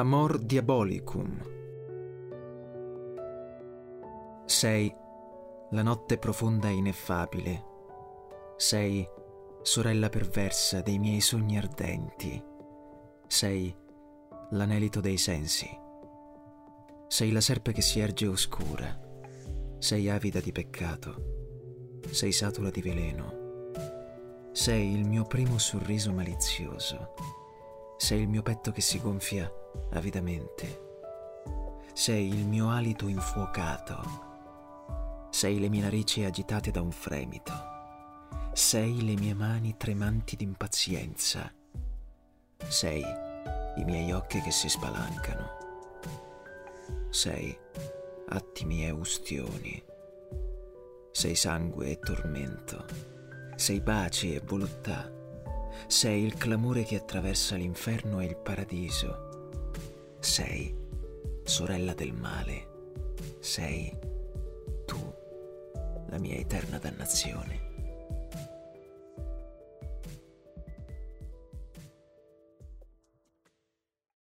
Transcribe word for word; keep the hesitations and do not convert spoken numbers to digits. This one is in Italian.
amor diabolicum. Sei la notte profonda e ineffabile. Sei sorella perversa dei miei sogni ardenti. Sei l'anelito dei sensi. Sei la serpe che si erge oscura. Sei avida di peccato. Sei satura di veleno. Sei il mio primo sorriso malizioso. Sei il mio petto che si gonfia avidamente. Sei il mio alito infuocato. Sei le mie narici agitate da un fremito. Sei le mie mani tremanti d'impazienza. Sei i miei occhi che si spalancano. Sei attimi e ustioni. Sei sangue e tormento. Sei pace e voluttà. Sei il clamore che attraversa l'inferno e il paradiso. Sei sorella del male. Sei tu, la mia eterna dannazione.